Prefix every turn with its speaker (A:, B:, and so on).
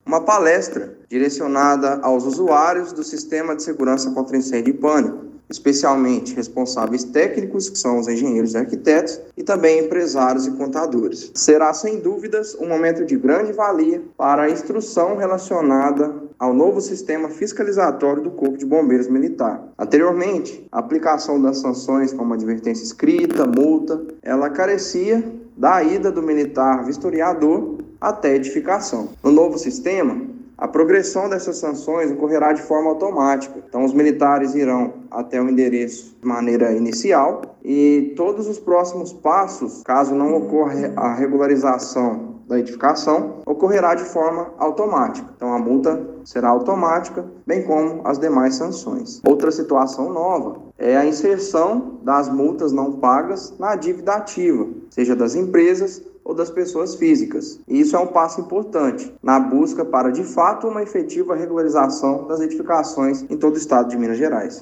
A: uma palestra direcionada aos usuários do Sistema de Segurança contra Incêndio e Pânico, especialmente responsáveis técnicos, que são os engenheiros e arquitetos, e também empresários e contadores. Será, sem dúvidas, um momento de grande valia para a instrução relacionada ao novo sistema fiscalizatório do Corpo de Bombeiros Militar. Anteriormente, a aplicação das sanções como advertência escrita, multa, ela carecia da ida do militar vistoriador até a edificação. No novo sistema, a progressão dessas sanções ocorrerá de forma automática. Então, os militares irão até o endereço de maneira inicial e todos os próximos passos, caso não ocorra a regularização da edificação, ocorrerá de forma automática. Então, a multa será automática, bem como as demais sanções. Outra situação nova é a inserção das multas não pagas na dívida ativa, seja das empresas ou das pessoas físicas. E isso é um passo importante na busca para, de fato, uma efetiva regularização das edificações em todo o estado de Minas Gerais.